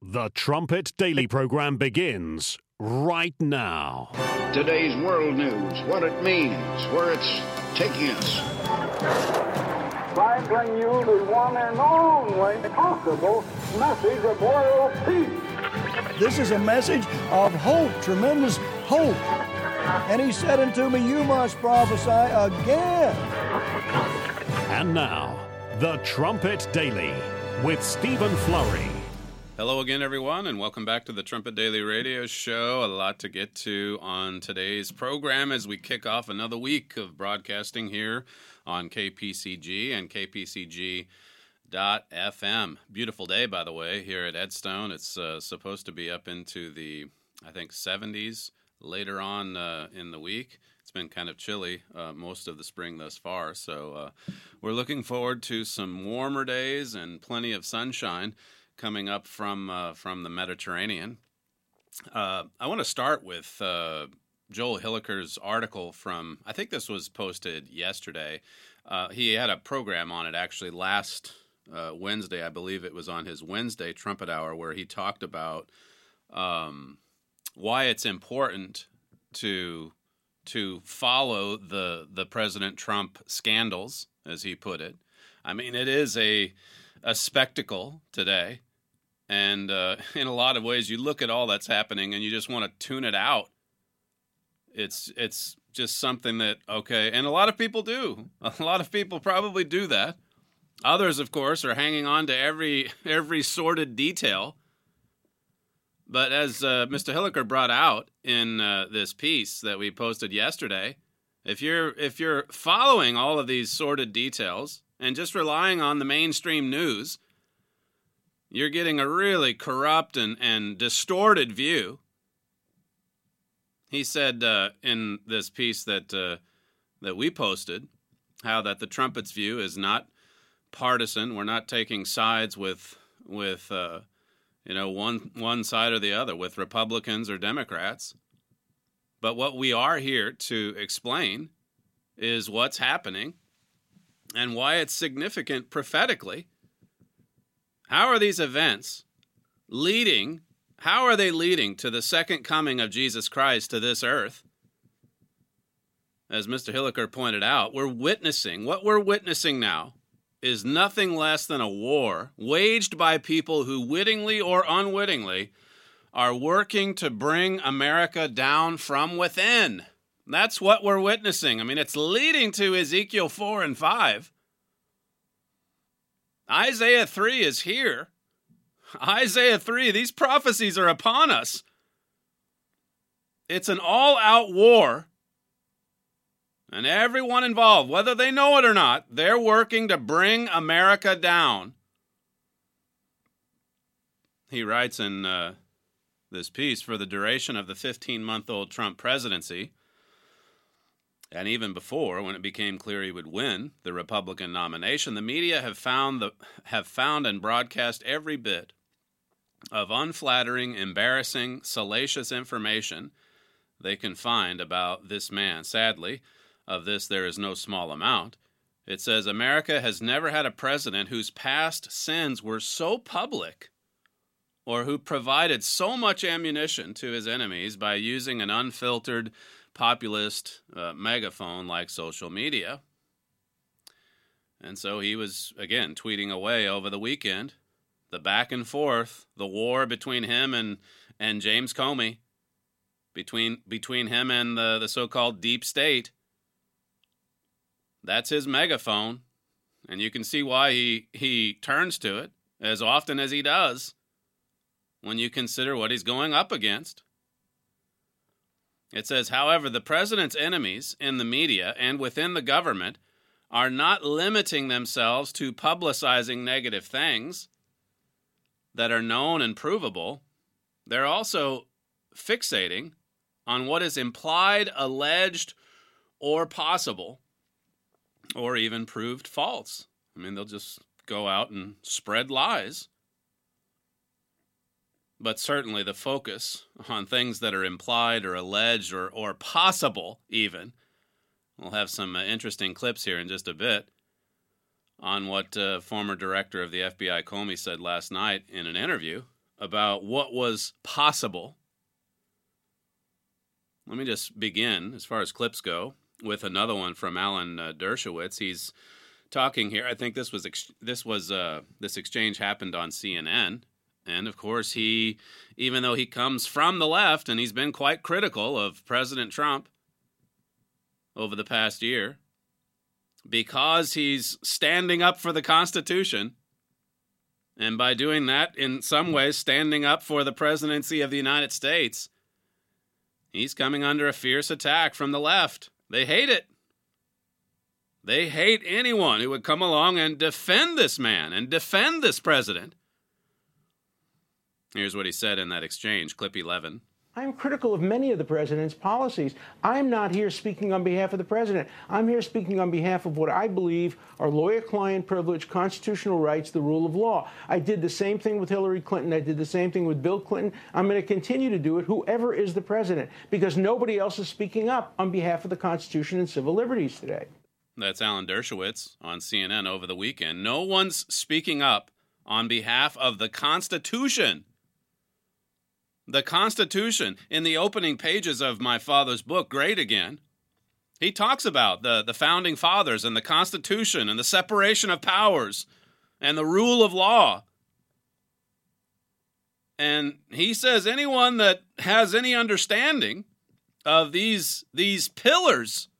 The Trumpet Daily program begins right now. Today's world news, what it means, where it's taking us. I bring you the one and only possible message of world peace. This is a message of hope, tremendous hope. And he said unto me, you must prophesy again. And now, The Trumpet Daily with Stephen Flurry. Hello again, everyone, and welcome back to the Trumpet Daily Radio Show. A lot to get to on today's program as we kick off another week of broadcasting here on KPCG and KPCG.FM. Beautiful day, by the way, here at Edstone. It's supposed to be up into the, I think, 70s later on in the week. It's been kind of chilly most of the spring thus far, so we're looking forward to some warmer days and plenty of sunshine coming up from the Mediterranean. I want to start with Joel Hilliker's article from, I think this was posted yesterday. He had a program on it actually last Wednesday. I believe it was on his Wednesday Trumpet Hour where he talked about why it's important to follow the President Trump scandals, as he put it. I mean, it is a spectacle today. And in a lot of ways, you look at all that's happening and you just want to tune it out. It's just something that, okay, and a lot of people do. A lot of people probably do that. Others, of course, are hanging on to every sordid detail. But as Mr. Hilliker brought out in this piece that we posted yesterday, if you're following all of these sordid details and just relying on the mainstream news, you're getting a really corrupt and distorted view. He said in this piece that we posted, how that the Trumpet's view is not partisan. We're not taking sides with one side or the other, with Republicans or Democrats. But what we are here to explain is what's happening and why it's significant prophetically. How are these events leading? How are they leading to the second coming of Jesus Christ to this earth? As Mr. Hilliker pointed out, what we're witnessing now is nothing less than a war waged by people who wittingly or unwittingly are working to bring America down from within. That's what we're witnessing. I mean, it's leading to Ezekiel 4 and 5. Isaiah 3 is here. Isaiah 3, these prophecies are upon us. It's an all-out war. And everyone involved, whether they know it or not, they're working to bring America down. He writes in this piece, for the duration of the 15-month-old Trump presidency, and even before, when it became clear he would win the Republican nomination, the media have found and broadcast every bit of unflattering, embarrassing, salacious information they can find about this man. Sadly, of this there is no small amount. It says, America has never had a president whose past sins were so public or who provided so much ammunition to his enemies by using an unfiltered populist megaphone like social media. And so he was, again, tweeting away over the weekend, the back and forth, the war between him and James Comey, between him and the so-called deep state. That's his megaphone, and you can see why he turns to it as often as he does when you consider what he's going up against. It says, however, the president's enemies in the media and within the government are not limiting themselves to publicizing negative things that are known and provable. They're also fixating on what is implied, alleged, or possible, or even proved false. I mean, they'll just go out and spread lies. But certainly the focus on things that are implied or alleged or possible even. We'll have some interesting clips here in just a bit on what former director of the FBI Comey said last night in an interview about what was possible. Let me just begin, as far as clips go, with another one from Alan Dershowitz. He's talking here. I think this exchange happened on CNN. And, of course, even though he comes from the left, and he's been quite critical of President Trump over the past year, because he's standing up for the Constitution, and by doing that, in some ways, standing up for the presidency of the United States, he's coming under a fierce attack from the left. They hate it. They hate anyone who would come along and defend this man and defend this president. Here's what he said in that exchange, clip 11. I'm critical of many of the president's policies. I'm not here speaking on behalf of the president. I'm here speaking on behalf of what I believe are lawyer-client privilege, constitutional rights, the rule of law. I did the same thing with Hillary Clinton. I did the same thing with Bill Clinton. I'm going to continue to do it, whoever is the president, because nobody else is speaking up on behalf of the Constitution and civil liberties today. That's Alan Dershowitz on CNN over the weekend. No one's speaking up on behalf of the Constitution. The Constitution. In the opening pages of my father's book, Great Again, he talks about the founding fathers and the Constitution and the separation of powers and the rule of law. And he says anyone that has any understanding of these pillars,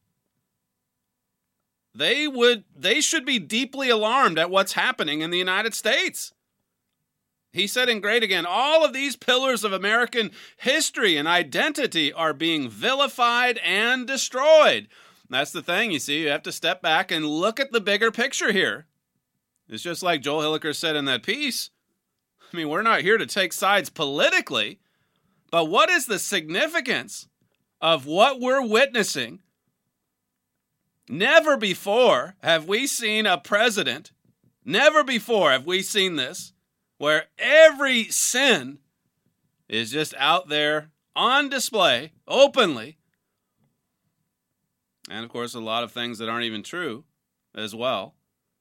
they should be deeply alarmed at what's happening in the United States. He said in Great Again, all of these pillars of American history and identity are being vilified and destroyed. That's the thing, you see. You have to step back and look at the bigger picture here. It's just like Joel Hilliker said in that piece. I mean, we're not here to take sides politically, but what is the significance of what we're witnessing? Never before have we seen a president, never before have we seen this, where every sin is just out there on display openly. And, of course, a lot of things that aren't even true as well.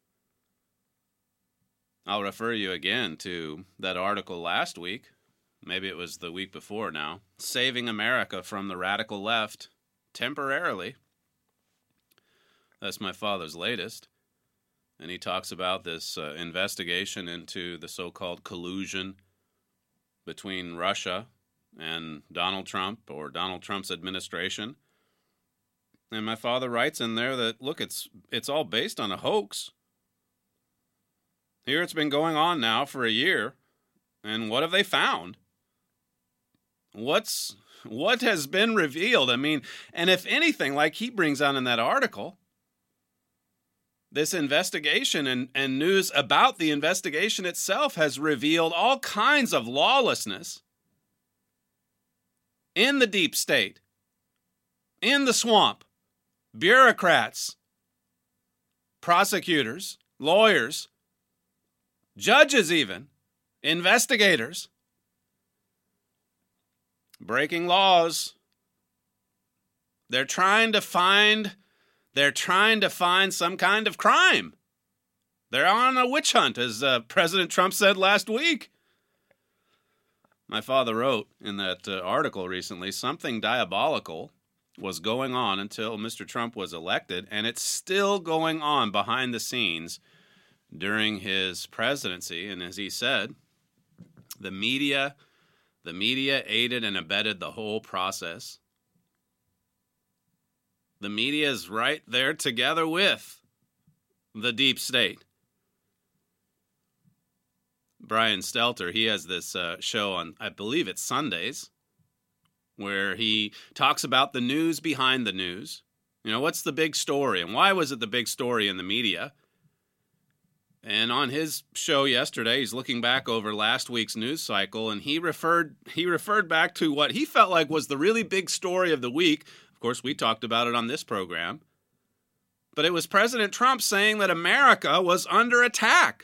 I'll refer you again to that article last week. Maybe it was the week before now. Saving America from the Radical Left Temporarily. That's my father's latest. And he talks about this investigation into the so-called collusion between Russia and Donald Trump or Donald Trump's administration. And my father writes in there that, look, it's all based on a hoax. Here it's been going on now for a year. And what have they found? What has been revealed? I mean, and if anything, like he brings out in that article, this investigation and news about the investigation itself has revealed all kinds of lawlessness in the deep state, in the swamp, bureaucrats, prosecutors, lawyers, judges even, investigators, breaking laws. They're trying to find some kind of crime. They're on a witch hunt, as President Trump said last week. My father wrote in that article recently, something diabolical was going on until Mr. Trump was elected, and it's still going on behind the scenes during his presidency. And as he said, the media aided and abetted the whole process. The media is right there together with the deep state. Brian Stelter, he has this show on, I believe it's Sundays, where he talks about the news behind the news. You know, what's the big story and why was it the big story in the media? And on his show yesterday, he's looking back over last week's news cycle, and he referred back to what he felt like was the really big story of the week. Of course, we talked about it on this program. But it was President Trump saying that America was under attack.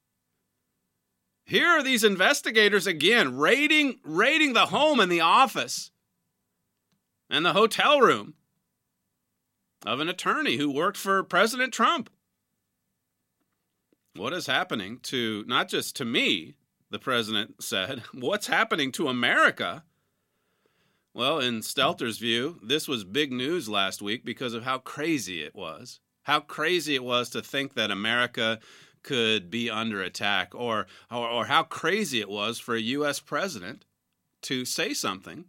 Here are these investigators again raiding the home and the office and the hotel room of an attorney who worked for President Trump. What is happening to, not just to me, the president said. What's happening to America? Well, in Stelter's view, this was big news last week because of how crazy it was. How crazy it was to think that America could be under attack, or how crazy it was for a U.S. president to say something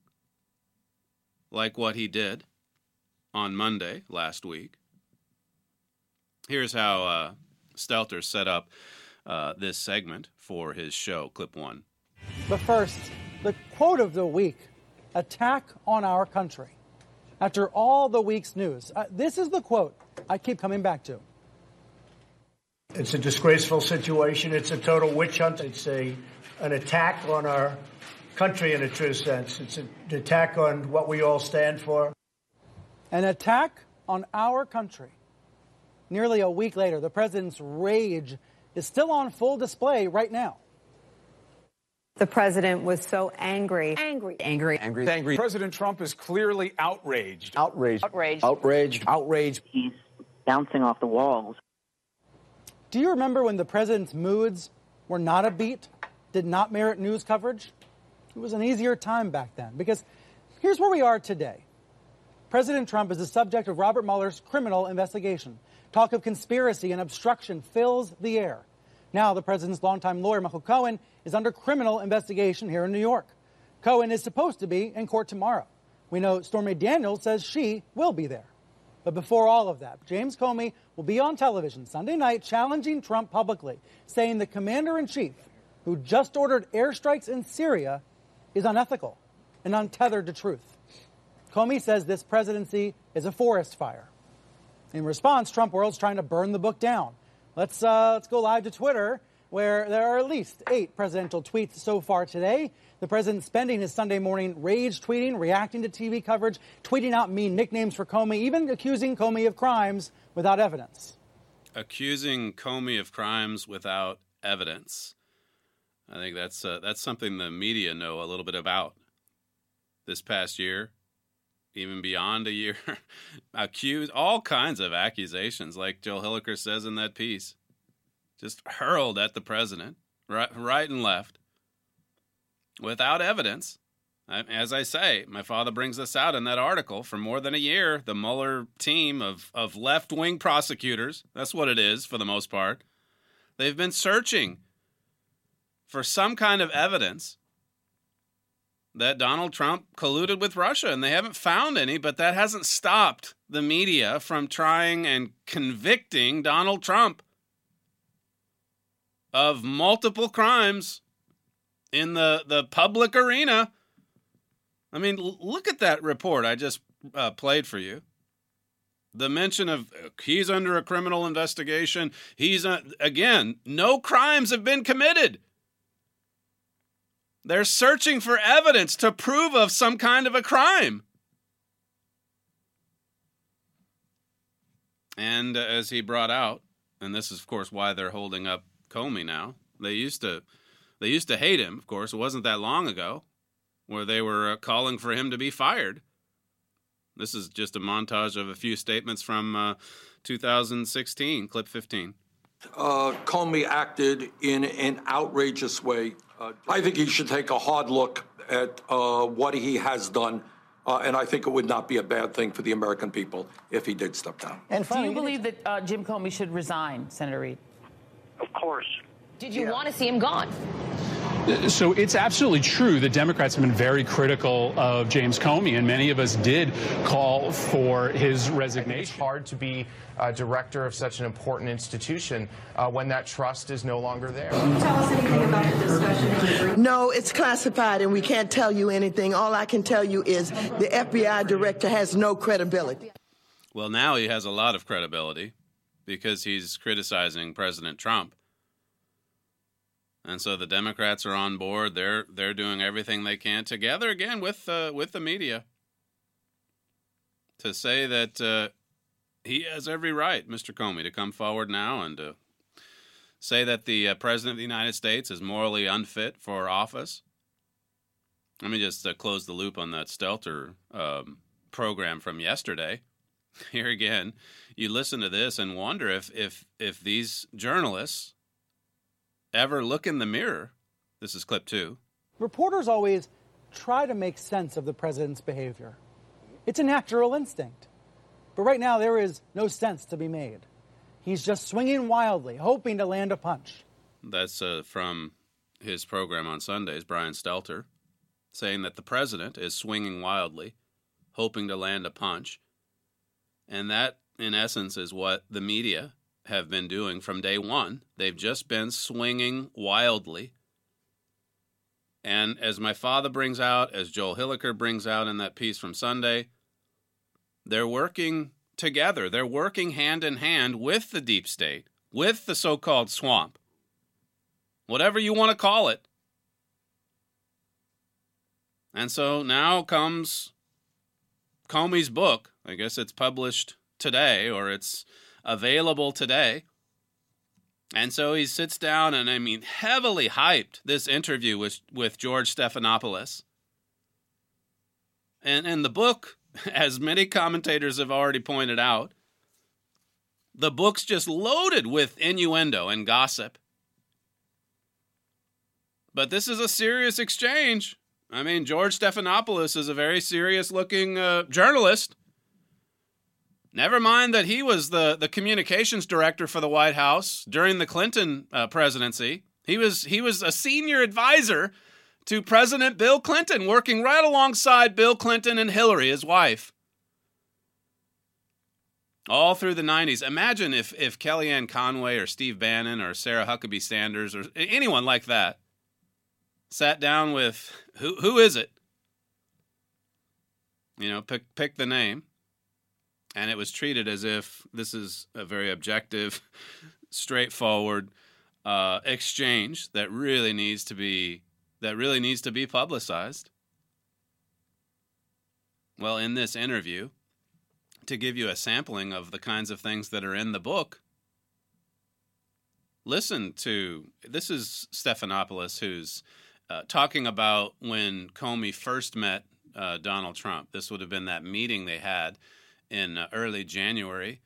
like what he did on Monday last week. Here's how Stelter set up this segment for his show, clip 1. But first, the quote of the week, attack on our country. After all the week's news, this is the quote I keep coming back to. It's a disgraceful situation. It's a total witch hunt. It's an attack on our country in a true sense. It's an attack on what we all stand for. An attack on our country. Nearly a week later, the president's rage is still on full display right now. The president was so angry. Angry. President Trump is clearly outraged. Outraged. He's bouncing off the walls. Do you remember when the president's moods were not upbeat, did not merit news coverage? It was an easier time back then, because here's where we are today. President Trump is the subject of Robert Mueller's criminal investigation. Talk of conspiracy and obstruction fills the air. Now the president's longtime lawyer, Michael Cohen, is under criminal investigation here in New York. Cohen is supposed to be in court tomorrow. We know Stormy Daniels says she will be there. But before all of that, James Comey will be on television Sunday night challenging Trump publicly, saying the commander-in-chief, who just ordered airstrikes in Syria, is unethical and untethered to truth. Comey says this presidency is a forest fire. In response, Trump World's trying to burn the book down. Let's go live to Twitter, where there are at least 8 presidential tweets so far today. The president spending his Sunday morning rage tweeting, reacting to TV coverage, tweeting out mean nicknames for Comey, even accusing Comey of crimes without evidence. Accusing Comey of crimes without evidence. I think that's something the media know a little bit about this past year, even beyond a year. Accused all kinds of accusations, like Joel Hilliker says in that piece, just hurled at the president, right and left, without evidence. As I say, my father brings this out in that article. For more than a year, the Mueller team of left-wing prosecutors, that's what it is for the most part, they've been searching for some kind of evidence that Donald Trump colluded with Russia, and they haven't found any, but that hasn't stopped the media from trying and convicting Donald Trump of multiple crimes in the public arena. I mean, look at that report I just played for you. The mention of he's under a criminal investigation. Again, no crimes have been committed. They're searching for evidence to prove of some kind of a crime. And as he brought out, and this is, of course, why they're holding up Comey now. They used to hate him, of course. It wasn't that long ago where they were calling for him to be fired. This is just a montage of a few statements from 2016, clip 15. Comey acted in an outrageous way. I think he should take a hard look at what he has done, and I think it would not be a bad thing for the American people if he did step down. And do you believe that Jim Comey should resign, Senator Reid? Of course. Did you want to see him gone? So it's absolutely true that Democrats have been very critical of James Comey, and many of us did call for his resignation. It's hard to be a director of such an important institution when that trust is no longer there. Can you tell us anything about the discussion? No, it's classified, and we can't tell you anything. All I can tell you is the FBI director has no credibility. Well, now he has a lot of credibility because he's criticizing President Trump. And so the Democrats are on board. They're doing everything they can together again with the media to say that he has every right, Mr. Comey, to come forward now and to say that the President of the United States is morally unfit for office. Let me just close the loop on that Stelter program from yesterday. Here again, you listen to this and wonder if these journalists ever look in the mirror This is clip 2. Reporters always try to make sense of the president's behavior. It's a natural instinct. But right now, there is no sense to be made. He's just swinging wildly, hoping to land a punch. That's from his program on Sundays, Brian Stelter, saying that the president is swinging wildly, hoping to land a punch. And that, in essence, is what the media have been doing from day one. They've just been swinging wildly. And as my father brings out, as Joel Hilliker brings out in that piece from Sunday, they're working together. They're working hand in hand with the deep state, with the so-called swamp, whatever you want to call it. And so now comes Comey's book. I guess it's published today, or it's available today. And so he sits down and, heavily hyped this interview with George Stephanopoulos. And the book, as many commentators have already pointed out, the book's just loaded with innuendo and gossip. But this is a serious exchange. George Stephanopoulos is a very serious-looking journalist. Never mind that he was the communications director for the White House during the Clinton presidency. He was a senior advisor to President Bill Clinton, working right alongside Bill Clinton and Hillary, his wife, all through the 90s. Imagine if Kellyanne Conway or Steve Bannon or Sarah Huckabee Sanders or anyone like that sat down with, who is it? Pick the name. And it was treated as if this is a very objective, straightforward exchange that really needs to be publicized. Well, in this interview, to give you a sampling of the kinds of things that are in the book, listen to, this is Stephanopoulos, who's talking about when Comey first met Donald Trump. This would have been that meeting they had in early January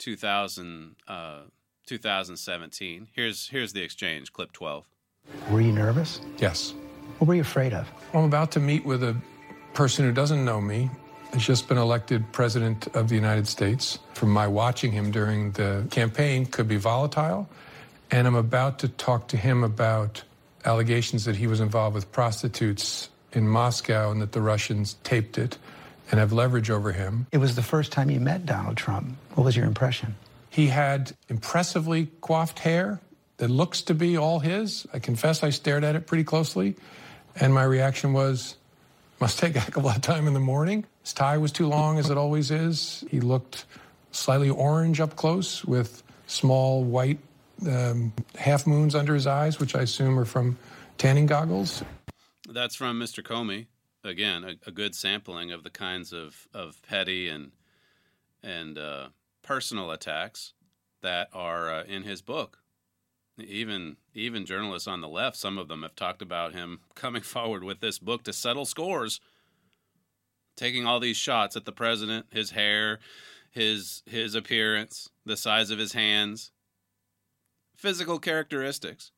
2017. Here's the exchange, clip 12. Were you nervous? Yes. What were you afraid of? I'm about to meet with a person who doesn't know me. He's just been elected president of the United States. From my watching him during the campaign, could be volatile. And I'm about to talk to him about allegations that he was involved with prostitutes in Moscow and that the Russians taped it and have leverage over him. It was the first time you met Donald Trump. What was your impression? He had impressively coiffed hair that looks to be all his. I confess I stared at it pretty closely, and my reaction was, must take a heck of a lot of time in the morning. His tie was too long, as it always is. He looked slightly orange up close with small white half moons under his eyes, which I assume are from tanning goggles. That's from Mr. Comey. Again, a good sampling of the kinds of petty and personal attacks that are in his book. Even journalists on the left, some of them have talked about him coming forward with this book to settle scores, taking all these shots at the president, his hair, his appearance, the size of his hands, physical characteristics.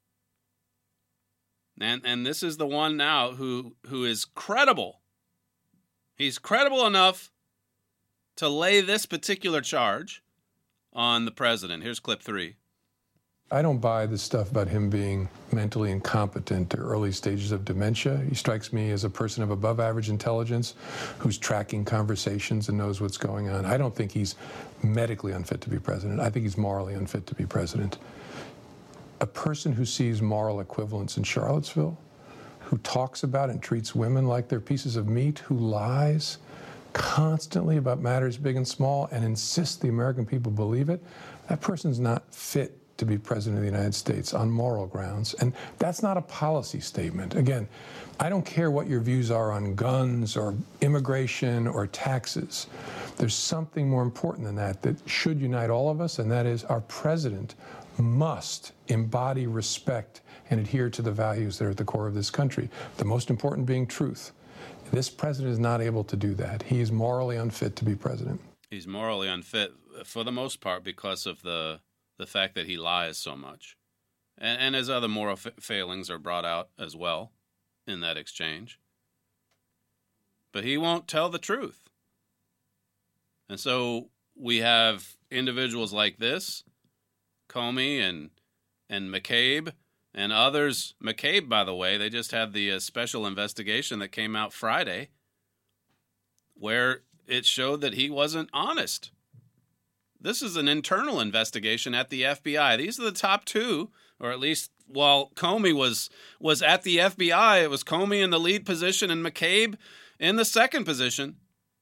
And this is the one now who is credible. He's credible enough to lay this particular charge on the president. Here's clip 3. I don't buy the stuff about him being mentally incompetent or early stages of dementia. He strikes me as a person of above average intelligence who's tracking conversations and knows what's going on. I don't think he's medically unfit to be president. I think he's morally unfit to be president. A person who sees moral equivalence in Charlottesville, who talks about and treats women like they're pieces of meat, who lies constantly about matters big and small and insists the American people believe it, that person's not fit to be president of the United States on moral grounds. And that's not a policy statement. Again, I don't care what your views are on guns or immigration or taxes. There's something more important than that should unite all of us, and that is our president must embody respect and adhere to the values that are at the core of this country, the most important being truth. This president is not able to do that. He is morally unfit to be president. He's morally unfit for the most part because of the fact that he lies so much And his other moral failings are brought out as well in that exchange. But he won't tell the truth. And so we have individuals like this, Comey and McCabe and others. McCabe, by the way, they just had the special investigation that came out Friday where it showed that he wasn't honest. This is an internal investigation at the FBI. These are the top two, or at least while Comey was at the FBI, it was Comey in the lead position and McCabe in the second position.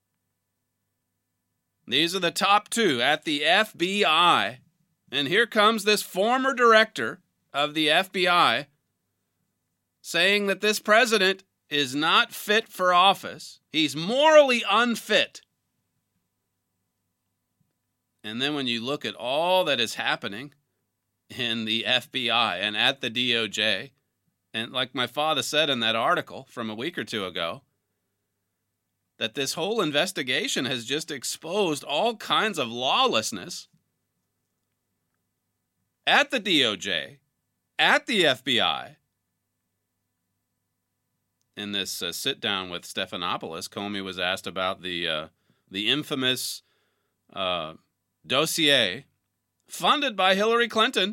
These are the top two at the FBI. And here comes this former director of the FBI saying that this president is not fit for office. He's morally unfit. And then when you look at all that is happening in the FBI and at the DOJ, and like my father said in that article from a week or two ago, that this whole investigation has just exposed all kinds of lawlessness at the DOJ, at the FBI. In this sit-down with Stephanopoulos, Comey was asked about the infamous dossier funded by Hillary Clinton.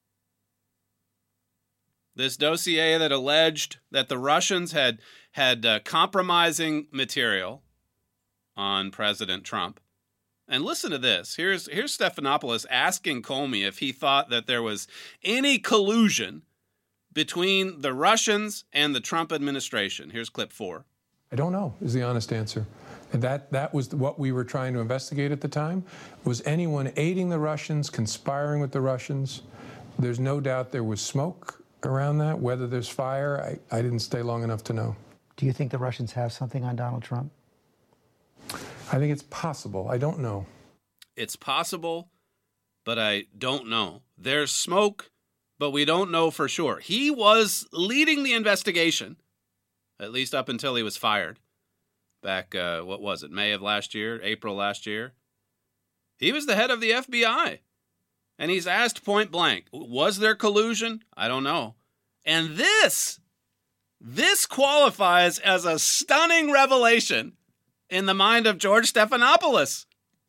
This dossier that alleged that the Russians had compromising material on President Trump. And listen to this. Here's Stephanopoulos asking Comey if he thought that there was any collusion between the Russians and the Trump administration. Here's clip 4. I don't know is the honest answer. And that was what we were trying to investigate at the time. Was anyone aiding the Russians, conspiring with the Russians? There's no doubt there was smoke around that. Whether there's fire, I didn't stay long enough to know. Do you think the Russians have something on Donald Trump? I think it's possible. I don't know. It's possible, but I don't know. There's smoke, but we don't know for sure. He was leading the investigation, at least up until he was fired. Back, what was it, May of last year, April last year? He was the head of the FBI. And he's asked point blank, was there collusion? I don't know. And this qualifies as a stunning revelation in the mind of George Stephanopoulos,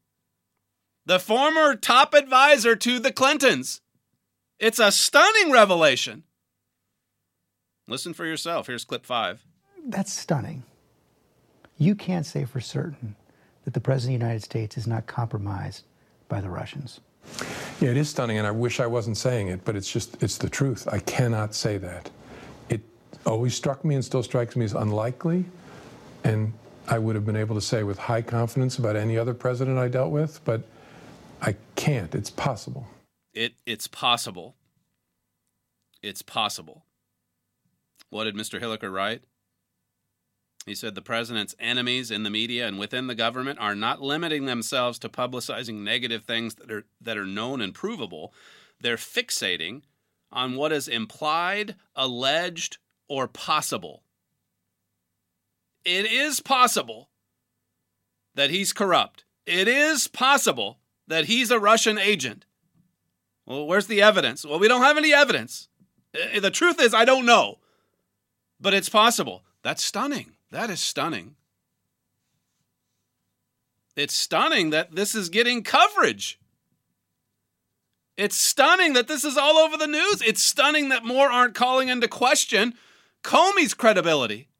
the former top advisor to the Clintons. It's a stunning revelation. Listen for yourself. Here's clip 5. That's stunning. You can't say for certain that the President of the United States is not compromised by the Russians. Yeah, it is stunning, and I wish I wasn't saying it, but it's the truth. I cannot say that. It always struck me and still strikes me as unlikely, and I would have been able to say with high confidence about any other president I dealt with, but I can't. It's possible. It's possible. It's possible. What did Mr. Hilliker write? He said the president's enemies in the media and within the government are not limiting themselves to publicizing negative things that are known and provable. They're fixating on what is implied, alleged, or possible. It is possible that he's corrupt. It is possible that he's a Russian agent. Well, where's the evidence? Well, we don't have any evidence. The truth is, I don't know. But it's possible. That's stunning. That is stunning. It's stunning that this is getting coverage. It's stunning that this is all over the news. It's stunning that more aren't calling into question Comey's credibility.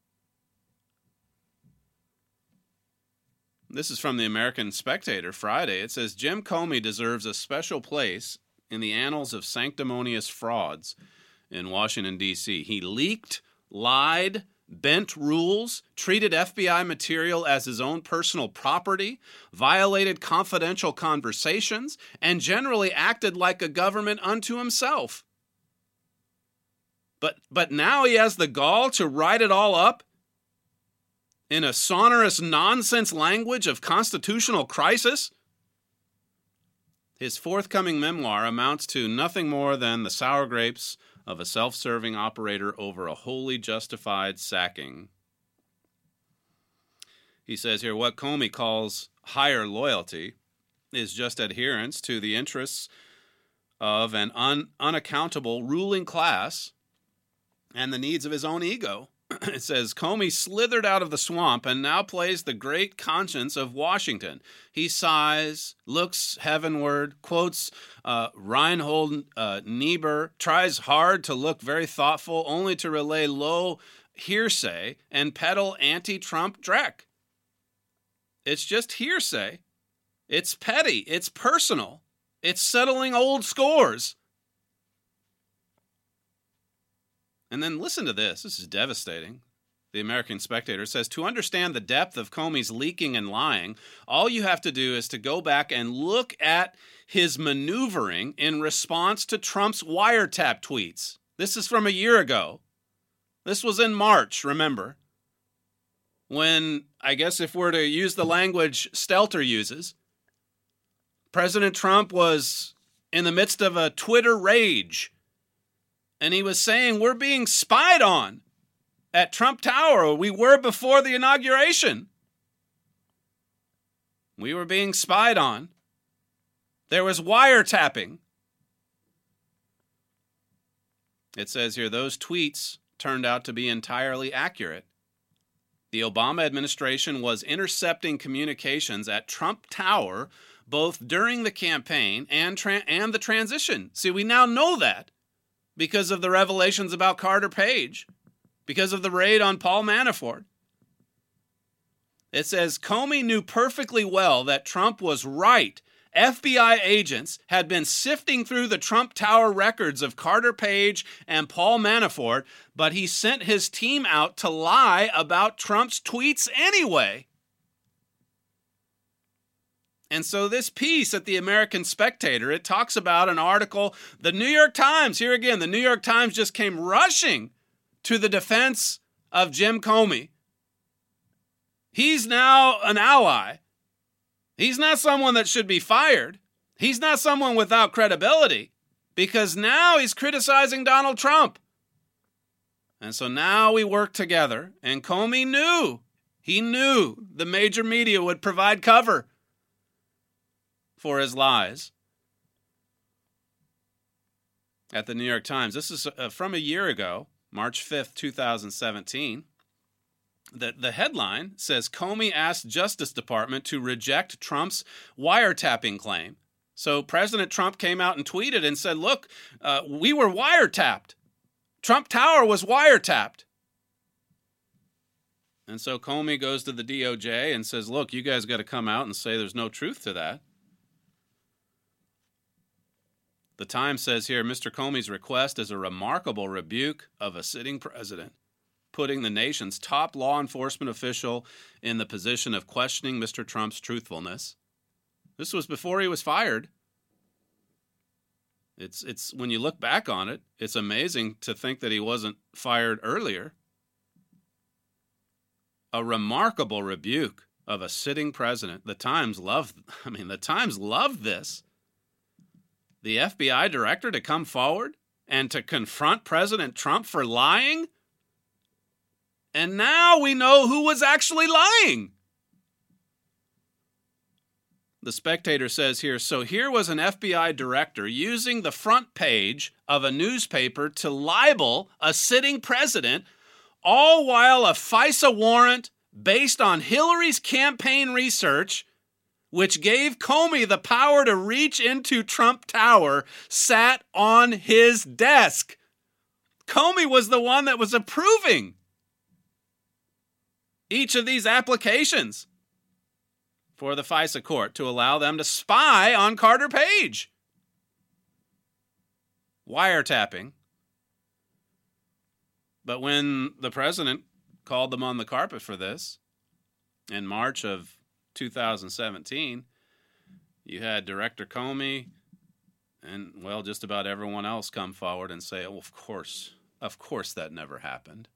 This is from the American Spectator Friday. It says, Jim Comey deserves a special place in the annals of sanctimonious frauds in Washington, D.C. He leaked, lied, bent rules, treated FBI material as his own personal property, violated confidential conversations, and generally acted like a government unto himself. But now he has the gall to write it all up in a sonorous nonsense language of constitutional crisis. His forthcoming memoir amounts to nothing more than the sour grapes of a self-serving operator over a wholly justified sacking. He says here, what Comey calls higher loyalty is just adherence to the interests of an unaccountable ruling class and the needs of his own ego. It says, Comey slithered out of the swamp and now plays the great conscience of Washington. He sighs, looks heavenward, quotes Reinhold Niebuhr, tries hard to look very thoughtful, only to relay low hearsay and peddle anti-Trump dreck. It's just hearsay. It's petty. It's personal. It's settling old scores. And then listen to this. This is devastating. The American Spectator says, to understand the depth of Comey's leaking and lying, all you have to do is to go back and look at his maneuvering in response to Trump's wiretap tweets. This is from a year ago. This was in March, remember, when, I guess if we're to use the language Stelter uses, President Trump was in the midst of a Twitter rage. And he was saying, we're being spied on at Trump Tower. We were before the inauguration. We were being spied on. There was wiretapping. It says here, those tweets turned out to be entirely accurate. The Obama administration was intercepting communications at Trump Tower both during the campaign and the transition. See, we now know that because of the revelations about Carter Page, because of the raid on Paul Manafort. It says, Comey knew perfectly well that Trump was right. FBI agents had been sifting through the Trump Tower records of Carter Page and Paul Manafort, but he sent his team out to lie about Trump's tweets anyway. And so this piece at the American Spectator, it talks about an article, the New York Times, here again, the New York Times just came rushing to the defense of Jim Comey. He's now an ally. He's not someone that should be fired. He's not someone without credibility, because now he's criticizing Donald Trump. And so now we work together, and Comey knew, he knew the major media would provide cover for his lies. At the New York Times, this is from a year ago, March 5th, 2017. The headline says, Comey asked Justice Department to reject Trump's wiretapping claim. So President Trump came out and tweeted and said, look, we were wiretapped. Trump Tower was wiretapped. And so Comey goes to the DOJ and says, look, you guys got to come out and say there's no truth to that. The Times says here, Mr. Comey's request is a remarkable rebuke of a sitting president, putting the nation's top law enforcement official in the position of questioning Mr. Trump's truthfulness. This was before he was fired. It's when you look back on it, it's amazing to think that he wasn't fired earlier. A remarkable rebuke of a sitting president. The Times loved this. The FBI director to come forward and to confront President Trump for lying? And now we know who was actually lying. The Spectator says here, so here was an FBI director using the front page of a newspaper to libel a sitting president, all while a FISA warrant based on Hillary's campaign research, which gave Comey the power to reach into Trump Tower, sat on his desk. Comey was the one that was approving each of these applications for the FISA court to allow them to spy on Carter Page. Wiretapping. But when the president called them on the carpet for this in March of 2017, you had Director Comey and, well, just about everyone else come forward and say, oh, of course that never happened.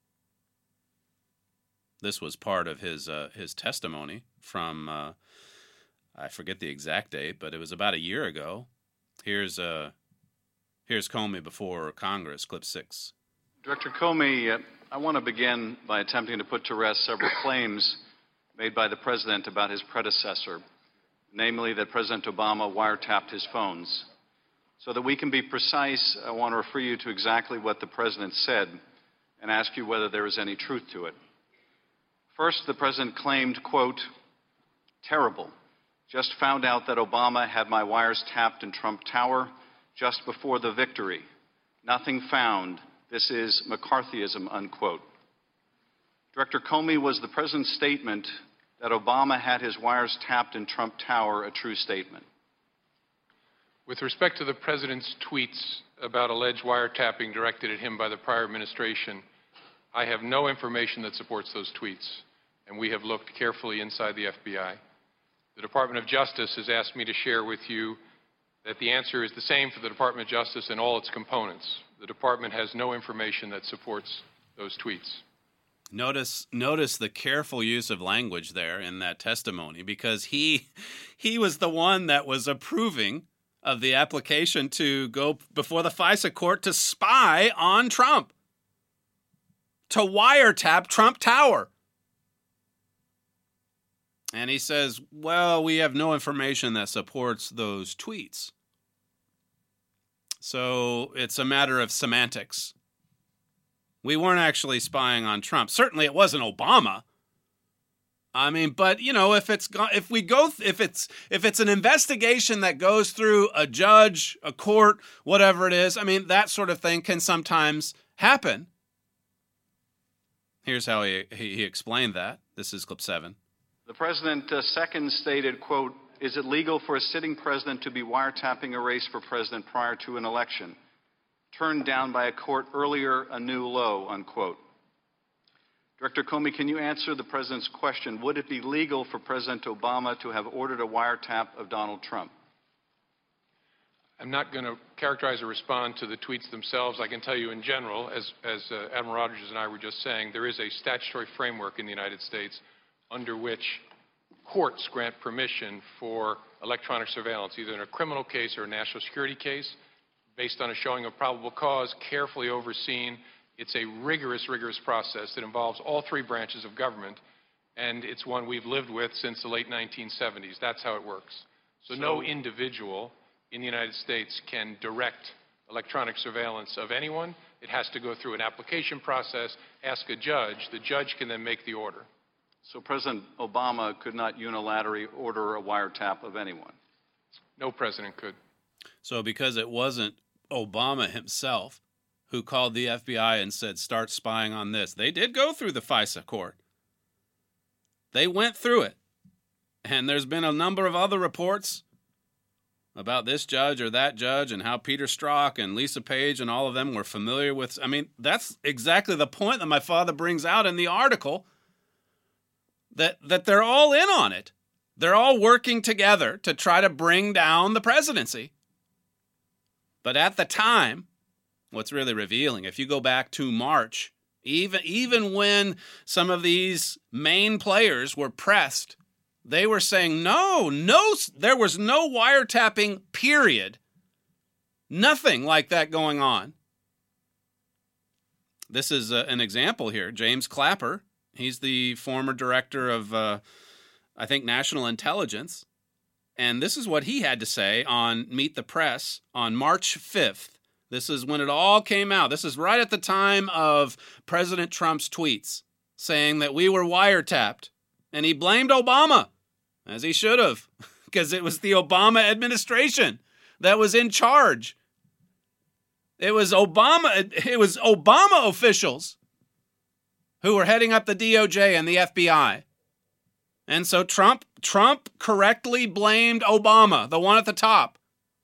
This was part of his testimony from, I forget the exact date, but it was about a year ago. Here's Comey before Congress, clip 6. Director Comey, I want to begin by attempting to put to rest several claims made by the president about his predecessor, namely that President Obama wiretapped his phones. So that we can be precise, I want to refer you to exactly what the President said and ask you whether there is any truth to it. First, the President claimed, quote, "Terrible. Just found out that Obama had my wires tapped in Trump Tower just before the victory. Nothing found. This is McCarthyism," unquote. Director Comey, was the President's statement that Obama had his wires tapped in Trump Tower a true statement? With respect to the President's tweets about alleged wiretapping directed at him by the prior administration, I have no information that supports those tweets, and we have looked carefully inside the FBI. The Department of Justice has asked me to share with you that the answer is the same for the Department of Justice and all its components. The Department has no information that supports those tweets. Notice the careful use of language there in that testimony, because he was the one that was approving of the application to go before the FISA court to spy on Trump, to wiretap Trump Tower. And he says, well, we have no information that supports those tweets. So it's a matter of semantics. We weren't actually spying on Trump. Certainly it wasn't Obama. I mean, but you know, if it's an investigation that goes through a judge, a court, whatever it is, I mean, that sort of thing can sometimes happen. Here's how he explained that. This is clip 7. The President second stated, quote, "Is it legal for a sitting president to be wiretapping a race for president prior to an election? Turned down by a court earlier, a new low," unquote. Director Comey, can you answer the President's question? Would it be legal for President Obama to have ordered a wiretap of Donald Trump? I'm not going to characterize or respond to the tweets themselves. I can tell you in general, as Admiral Rogers and I were just saying, there is a statutory framework in the United States under which courts grant permission for electronic surveillance, either in a criminal case or a national security case, based on a showing of probable cause, carefully overseen. It's a rigorous process that involves all three branches of government, and it's one we've lived with since the late 1970s. That's how it works. So no individual in the United States can direct electronic surveillance of anyone. It has to go through an application process, ask a judge. The judge can then make the order. So President Obama could not unilaterally order a wiretap of anyone? No president could. So because it wasn't Obama himself who called the FBI and said, start spying on this, they did go through the FISA court. They went through it. And there's been a number of other reports about this judge or that judge and how Peter Strzok and Lisa Page and all of them were familiar with. I mean, that's exactly the point that my father brings out in the article, that they're all in on it. They're all working together to try to bring down the presidency. But at the time, what's really revealing, if you go back to March, even when some of these main players were pressed, they were saying, no, there was no wiretapping, period. Nothing like that going on. This is an example here. James Clapper, he's the former director of, I think, National Intelligence. And this is what he had to say on Meet the Press on March 5th. This is when it all came out. This is right at the time of President Trump's tweets saying that we were wiretapped. And he blamed Obama, as he should have, because it was the Obama administration that was in charge. It was Obama officials who were heading up the DOJ and the FBI. And so Trump correctly blamed Obama, the one at the top.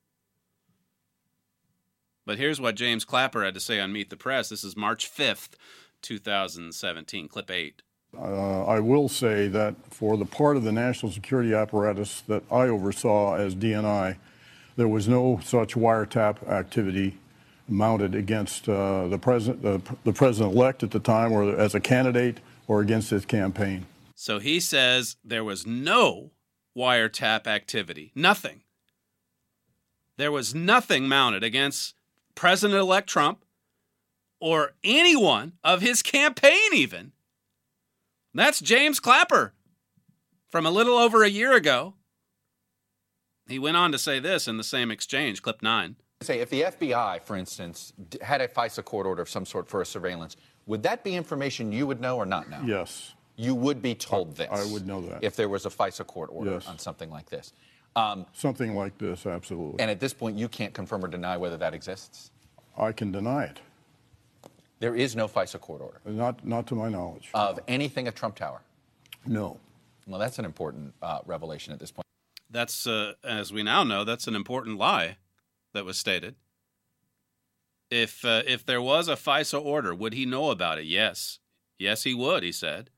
But here's what James Clapper had to say on Meet the Press. This is March 5th, 2017, clip 8. I will say that for the part of the national security apparatus that I oversaw as DNI, there was no such wiretap activity mounted against the president-elect at the time, or as a candidate, or against his campaign. So he says there was no wiretap activity, nothing. There was nothing mounted against President-elect Trump or anyone of his campaign even. That's James Clapper from a little over a year ago. He went on to say this in the same exchange, clip 9. Say, if the FBI, for instance, had a FISA court order of some sort for a surveillance, would that be information you would know or not know? Yes. You would be told this. I would know that. If there was a FISA court order on something like this. Something like this, absolutely. And at this point, you can't confirm or deny whether that exists? I can deny it. There is no FISA court order? Not to my knowledge. Of anything at Trump Tower? No. Well, that's an important revelation at this point. That's, as we now know, that's an important lie that was stated. If there was a FISA order, would he know about it? Yes. Yes, he would, he said.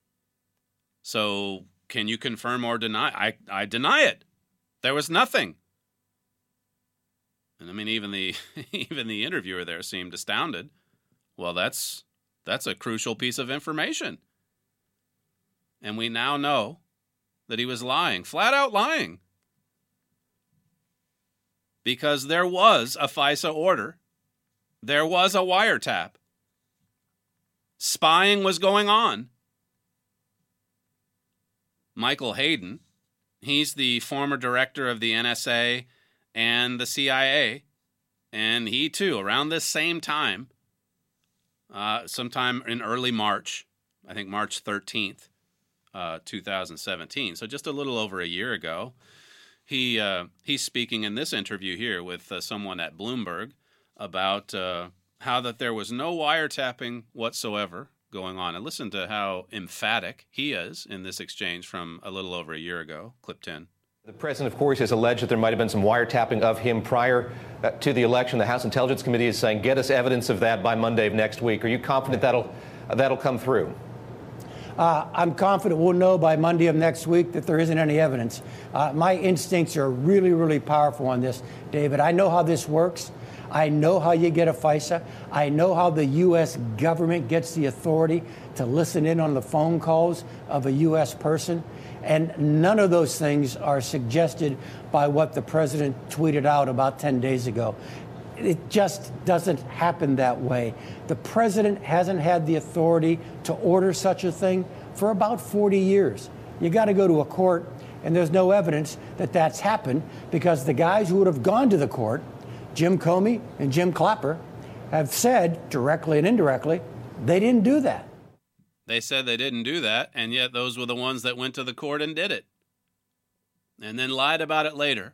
So can you confirm or deny? I deny it. There was nothing. And I mean, even the interviewer there seemed astounded. Well, that's a crucial piece of information. And we now know that he was lying, flat out lying. Because there was a FISA order. There was a wiretap. Spying was going on. Michael Hayden, he's the former director of the NSA and the CIA, and he too, around this same time, sometime in early March, I think March 13th, 2017, so just a little over a year ago, he's speaking in this interview here with someone at Bloomberg about how that there was no wiretapping whatsoever going on. And listen to how emphatic he is in this exchange from a little over a year ago. Clip 10. The president, of course, has alleged that there might have been some wiretapping of him prior to the election. The House Intelligence Committee is saying, get us evidence of that by Monday of next week. Are you confident that'll come through? I'm confident we'll know by Monday of next week that there isn't any evidence. My instincts are really, really powerful on this, David. I know how this works. I know how you get a FISA. I know how the U.S. government gets the authority to listen in on the phone calls of a U.S. person. And none of those things are suggested by what the president tweeted out about 10 days ago. It just doesn't happen that way. The president hasn't had the authority to order such a thing for about 40 years. You got to go to a court, and there's no evidence that that's happened because the guys who would have gone to the court, Jim Comey and Jim Clapper, have said, directly and indirectly, they didn't do that. They said they didn't do that, and yet those were the ones that went to the court and did it. And then lied about it later.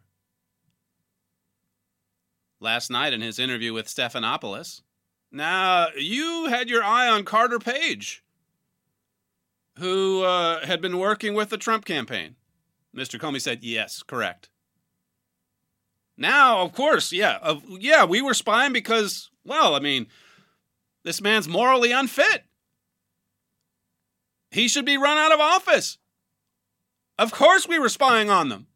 Last night in his interview with Stephanopoulos, now you had your eye on Carter Page, who had been working with the Trump campaign. Mr. Comey said, yes, correct. Now, of course, we were spying because, well, I mean, this man's morally unfit. He should be run out of office. Of course we were spying on them.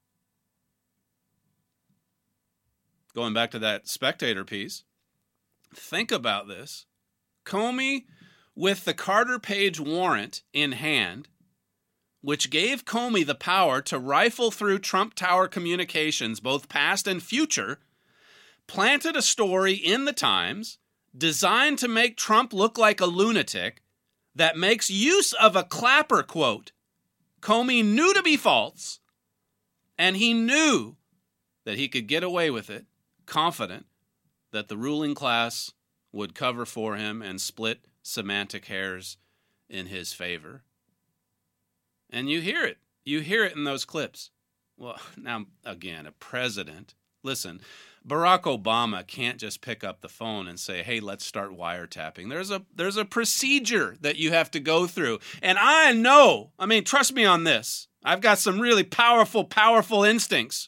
Going back to that Spectator piece, think about this. Comey, with the Carter Page warrant in hand, which gave Comey the power to rifle through Trump Tower communications, both past and future, planted a story in the Times designed to make Trump look like a lunatic that makes use of a Clapper quote Comey knew to be false, and he knew that he could get away with it, confident that the ruling class would cover for him and split semantic hairs in his favor. And you hear it. You hear it in those clips. Well, now, again, a president. Listen, Barack Obama can't just pick up the phone and say, hey, let's start wiretapping. There's a procedure that you have to go through. And I know, I mean, trust me on this. I've got some really powerful instincts.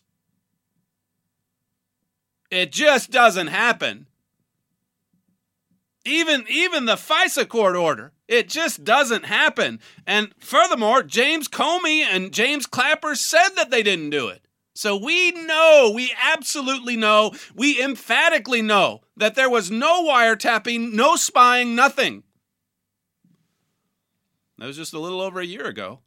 It just doesn't happen. Even the FISA court order, it just doesn't happen. And furthermore, James Comey and James Clapper said that they didn't do it. So we know, we absolutely know, we emphatically know that there was no wiretapping, no spying, nothing. That was just a little over a year ago.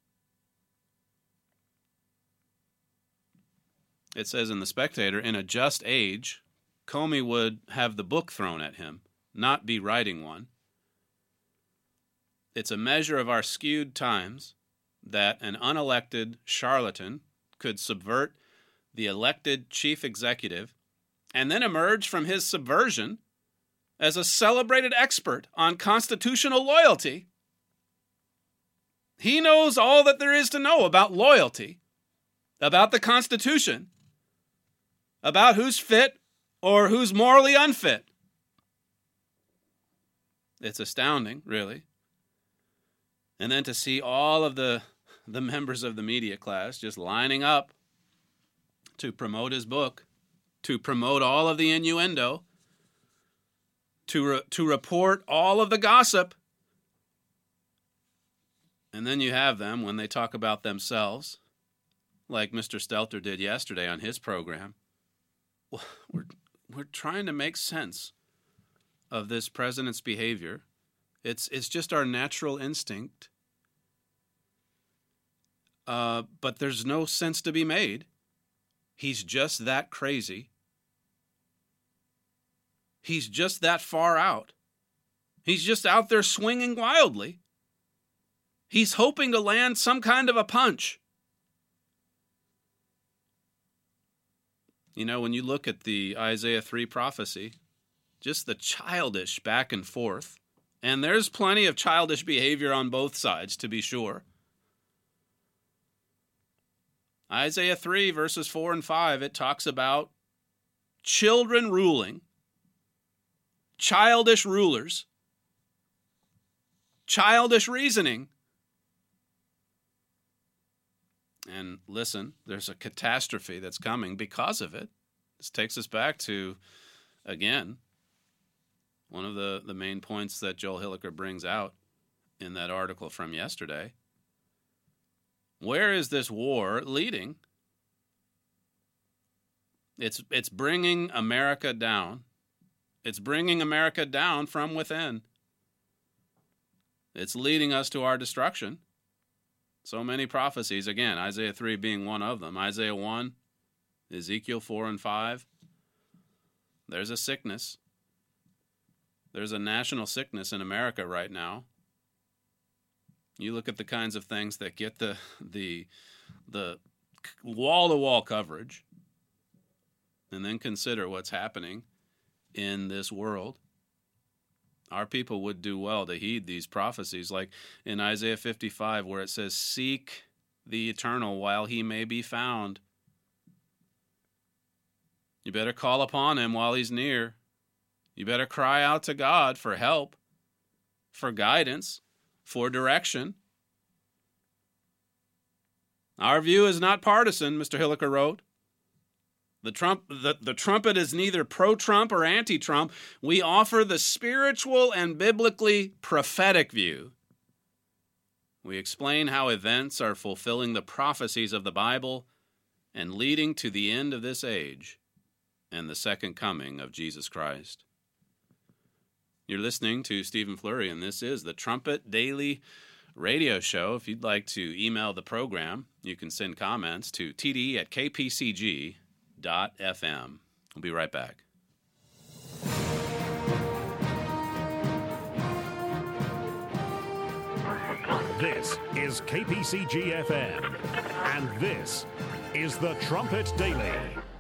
It says in The Spectator, in a just age, Comey would have the book thrown at him, not be writing one. It's a measure of our skewed times that an unelected charlatan could subvert the elected chief executive and then emerge from his subversion as a celebrated expert on constitutional loyalty. He knows all that there is to know about loyalty, about the Constitution, about who's fit or who's morally unfit. It's astounding, really. And then to see all of the members of the media class just lining up to promote his book, to promote all of the innuendo, to report all of the gossip. And then you have them, when they talk about themselves, like Mr. Stelter did yesterday on his program. We're trying to make sense of this president's behavior. It's just our natural instinct. But there's no sense to be made. He's just that crazy. He's just that far out. He's just out there swinging wildly. He's hoping to land some kind of a punch. You know, when you look at the Isaiah 3 prophecy, just the childish back and forth, and there's plenty of childish behavior on both sides, to be sure. Isaiah 3, verses 4 and 5, it talks about children ruling, childish rulers, childish reasoning. And listen, there's a catastrophe that's coming because of it. This takes us back to, again, one of the main points that Joel Hilliker brings out in that article from yesterday. Where is this war leading? It's bringing America down. It's bringing America down from within. It's leading us to our destruction. So many prophecies, again, Isaiah 3 being one of them. Isaiah 1, Ezekiel 4 and 5. There's a sickness. There's a national sickness in America right now. You look at the kinds of things that get the wall-to-wall coverage, and then consider what's happening in this world. Our people would do well to heed these prophecies, like in Isaiah 55, where it says, "Seek the eternal while he may be found." You better call upon him while he's near. You better cry out to God for help, for guidance, for direction. Our view is not partisan, Mr. Hilliker wrote. The trumpet is neither pro-Trump or anti-Trump. We offer the spiritual and biblically prophetic view. We explain how events are fulfilling the prophecies of the Bible and leading to the end of this age and the second coming of Jesus Christ. You're listening to Stephen Flurry, and this is the Trumpet Daily Radio Show. If you'd like to email the program, you can send comments to td@kpcg.fm. We'll be right back. This is KPCG-FM, and this is the Trumpet Daily.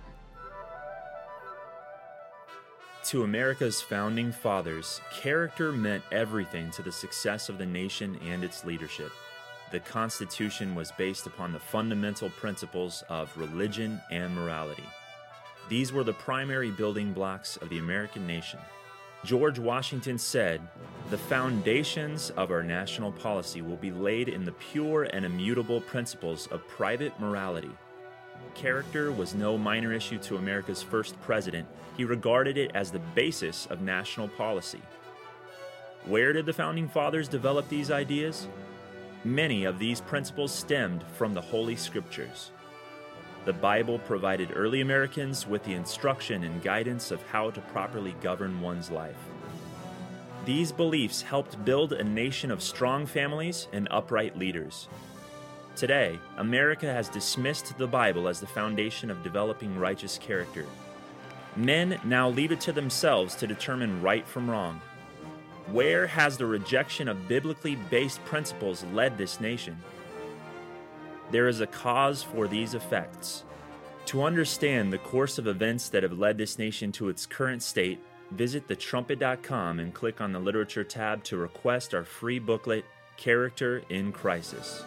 To America's founding fathers, character meant everything to the success of the nation and its leadership. The Constitution was based upon the fundamental principles of religion and morality. These were the primary building blocks of the American nation. George Washington said, "The foundations of our national policy will be laid in the pure and immutable principles of private morality." Character was no minor issue to America's first president. He regarded it as the basis of national policy. Where did the Founding Fathers develop these ideas? Many of these principles stemmed from the Holy Scriptures. The Bible provided early Americans with the instruction and guidance of how to properly govern one's life. These beliefs helped build a nation of strong families and upright leaders. Today, America has dismissed the Bible as the foundation of developing righteous character. Men now leave it to themselves to determine right from wrong. Where has the rejection of biblically based principles led this nation? There is a cause for these effects. To understand the course of events that have led this nation to its current state, visit thetrumpet.com and click on the Literature tab to request our free booklet, Character in Crisis.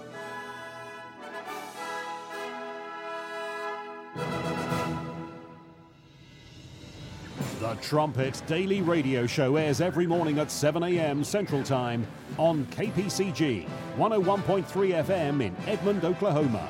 The Trumpet Daily Radio Show airs every morning at 7 a.m. Central Time on KPCG 101.3 FM in Edmond, Oklahoma.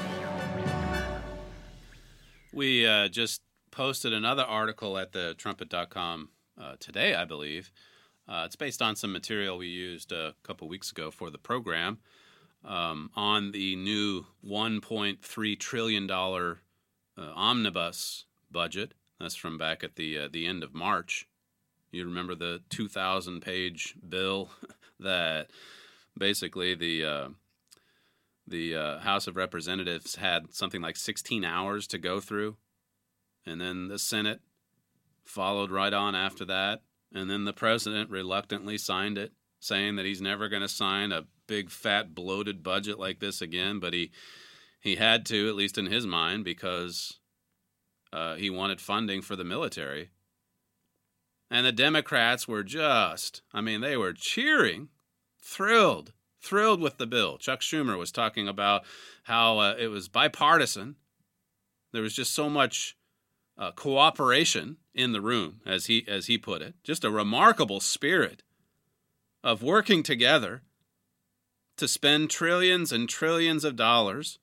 We just posted another article at thetrumpet.com today, I believe. It's based on some material we used a couple weeks ago for the program on the new $1.3 trillion omnibus budget. That's from back at the end of March. You remember the 2,000-page bill that basically the House of Representatives had something like 16 hours to go through, and then the Senate followed right on after that, and then the president reluctantly signed it, saying that he's never going to sign a big, fat, bloated budget like this again, but he had to, at least in his mind, because he wanted funding for the military. And the Democrats were they were cheering, thrilled with the bill. Chuck Schumer was talking about how it was bipartisan. There was just so much cooperation in the room, as he put it. Just a remarkable spirit of working together to spend trillions and trillions of dollars,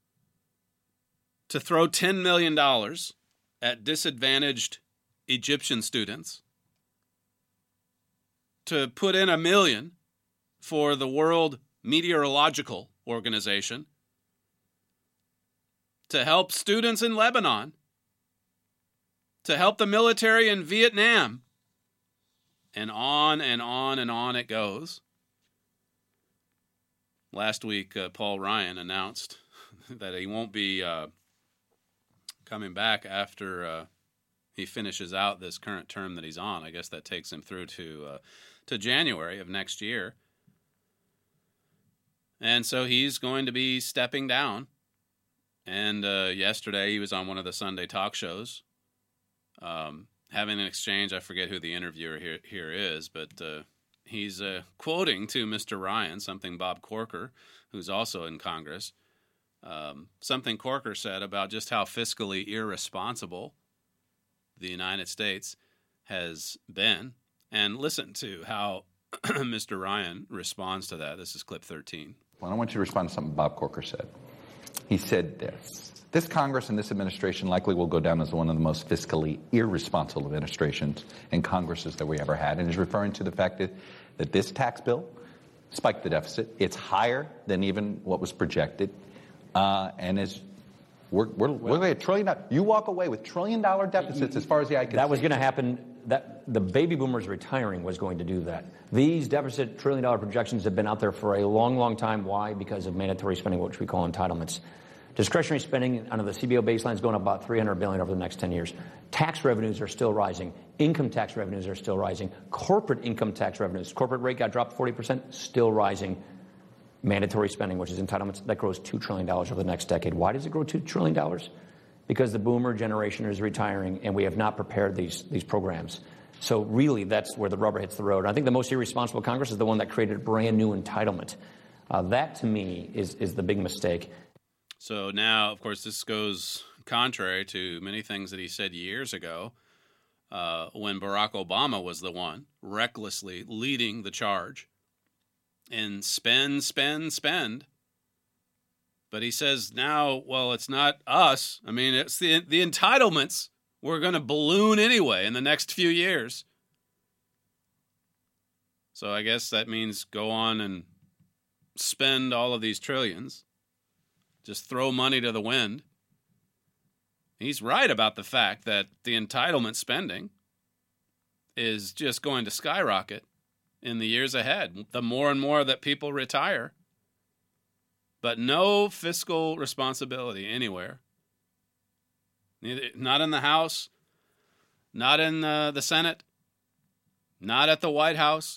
to throw $10 million at disadvantaged Egyptian students, to put in $1 million for the World Meteorological Organization, to help students in Lebanon, to help the military in Vietnam, and on and on and on it goes. Last week, Paul Ryan announced that he won't be coming back after he finishes out this current term that he's on. I guess that takes him through to January of next year. And so he's going to be stepping down. And yesterday he was on one of the Sunday talk shows having an exchange. I forget who the interviewer here is, but he's quoting to Mr. Ryan something Bob Corker, who's also in Congress, something Corker said about just how fiscally irresponsible the United States has been. And listen to how Mr. Ryan responds to that. This is clip 13. Well, I want you to respond to something Bob Corker said. He said this Congress and this administration likely will go down as one of the most fiscally irresponsible administrations and Congresses that we ever had, and is referring to the fact that this tax bill spiked the deficit. It's higher than even what was projected. And we're at $1 trillion. You walk away with $1 trillion deficits as far as the eye can see. That was going to happen. That the baby boomers retiring was going to do that. These deficit $1 trillion projections have been out there for a long, long time. Why? Because of mandatory spending, which we call entitlements. Discretionary spending under the CBO baseline is going up about $300 billion over the next 10 years. Tax revenues are still rising. Income tax revenues are still rising. Corporate income tax revenues. Corporate rate got dropped 40%, still rising. Mandatory spending, which is entitlements, that grows $2 trillion over the next decade. Why does it grow $2 trillion? Because the boomer generation is retiring, and we have not prepared these programs. So really, that's where the rubber hits the road. And I think the most irresponsible Congress is the one that created a brand new entitlement. That, to me, is the big mistake. So now, of course, this goes contrary to many things that he said years ago when Barack Obama was the one recklessly leading the charge and spend. But he says now, well, it's not us. I mean, it's the entitlements we're going to balloon anyway in the next few years. So I guess that means go on and spend all of these trillions. Just throw money to the wind. He's right about the fact that the entitlement spending is just going to skyrocket in the years ahead, the more and more that people retire. But no fiscal responsibility anywhere. Not in the House, not in the Senate, not at the White House.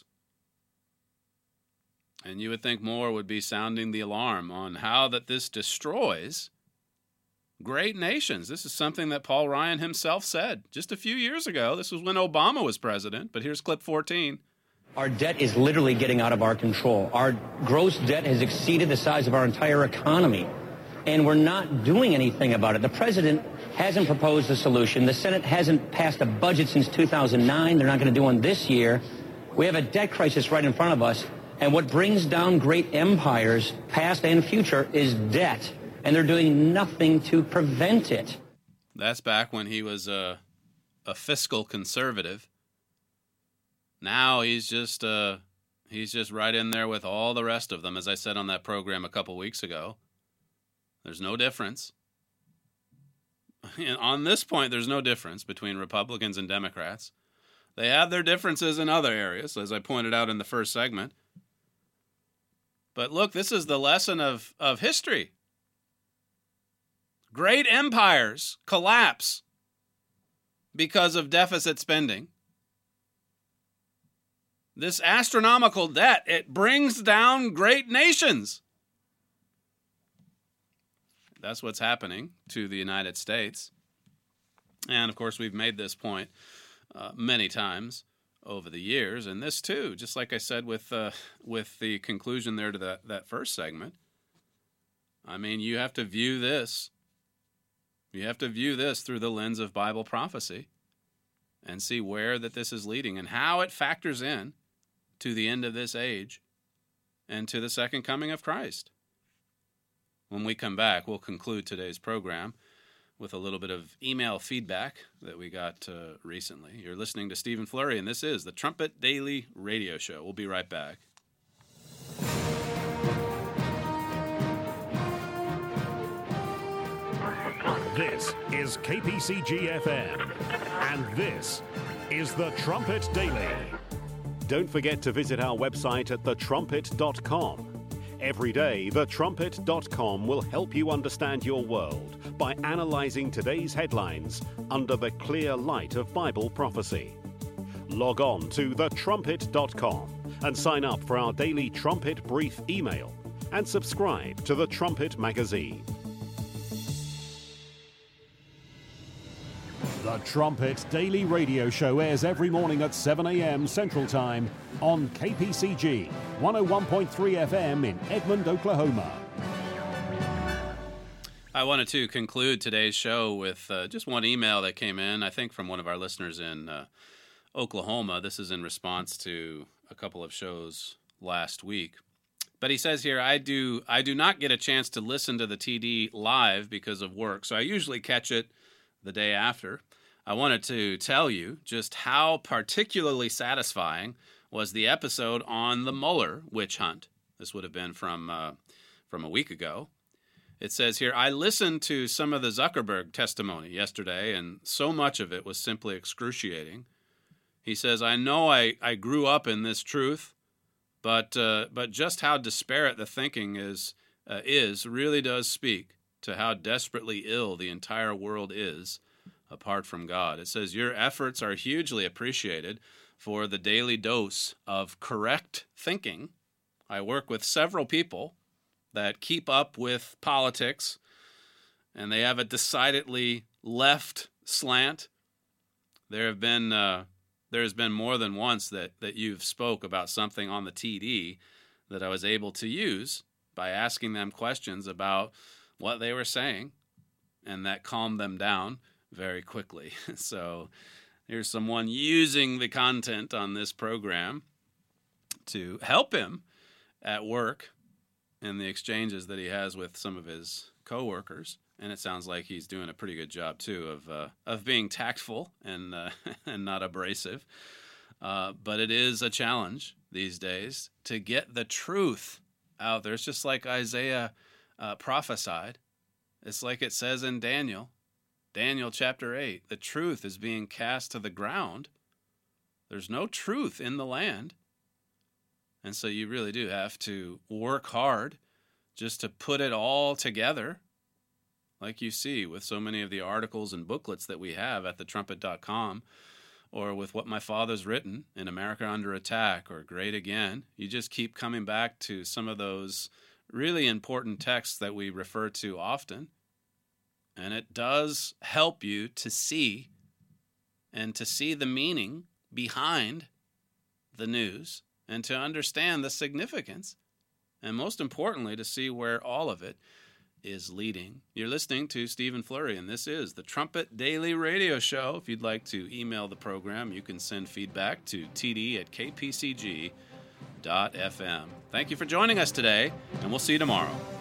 And you would think more would be sounding the alarm on how that this destroys Great nations. This is something that Paul Ryan himself said just a few years ago. This was when Obama was president, but here's clip 14. Our debt is literally getting out of our control. Our gross debt has exceeded the size of our entire economy, and we're not doing anything about it. The president hasn't proposed a solution. The Senate hasn't passed a budget since 2009. They're not going to do one this year. We have a debt crisis right in front of us, and what brings down great empires, past and future, is debt, and they're doing nothing to prevent it. That's back when he was a fiscal conservative. Now he's just right in there with all the rest of them, as I said on that program a couple weeks ago. There's no difference. And on this point, there's no difference between Republicans and Democrats. They have their differences in other areas, as I pointed out in the first segment. But look, this is the lesson of history. Great empires collapse because of deficit spending. This astronomical debt, it brings down great nations. That's what's happening to the United States. And, of course, we've made this point many times over the years. And this, too, just like I said with the conclusion there to that first segment, I mean, you have to view this. You have to view this through the lens of Bible prophecy and see where that this is leading and how it factors in to the end of this age and to the second coming of Christ. When we come back, we'll conclude today's program with a little bit of email feedback that we got recently. You're listening to Stephen Flurry, and this is the Trumpet Daily Radio Show. We'll be right back. This is KPCG FM, and this is the Trumpet Daily. Don't forget to visit our website at thetrumpet.com. Every day, thetrumpet.com will help you understand your world by analyzing today's headlines under the clear light of Bible prophecy. Log on to thetrumpet.com and sign up for our daily Trumpet Brief email and subscribe to the Trumpet magazine. The Trumpet Daily Radio Show airs every morning at 7 a.m. Central Time on KPCG 101.3 FM in Edmond, Oklahoma. I wanted to conclude today's show with just one email that came in, I think from one of our listeners in Oklahoma. This is in response to a couple of shows last week. But he says here, I do not get a chance to listen to the TD live because of work, so I usually catch it the day after. I wanted to tell you just how particularly satisfying was the episode on the Mueller witch hunt. This would have been from a week ago. It says here, I listened to some of the Zuckerberg testimony yesterday, and so much of it was simply excruciating. He says, I know I grew up in this truth, but just how disparate the thinking is really does speak to how desperately ill the entire world is apart from God. It says, your efforts are hugely appreciated for the daily dose of correct thinking. I work with several people that keep up with politics, and they have a decidedly left slant. There has been more than once that you've spoke about something on the TD that I was able to use by asking them questions about what they were saying, and that calmed them down very quickly. So here's someone using the content on this program to help him at work in the exchanges that he has with some of his coworkers. And it sounds like he's doing a pretty good job, too, of being tactful and not abrasive. But it is a challenge these days to get the truth out there. It's just like Isaiah prophesied. It's like it says in Daniel chapter 8, the truth is being cast to the ground. There's no truth in the land. And so you really do have to work hard just to put it all together, like you see with so many of the articles and booklets that we have at thetrumpet.com, or with what my father's written in America Under Attack or Great Again. You just keep coming back to some of those really important texts that we refer to often. And it does help you to see the meaning behind the news and to understand the significance, and most importantly, to see where all of it is leading. You're listening to Stephen Flurry, and this is the Trumpet Daily Radio Show. If you'd like to email the program, you can send feedback to td@kpcg.fm. Thank you for joining us today, and we'll see you tomorrow.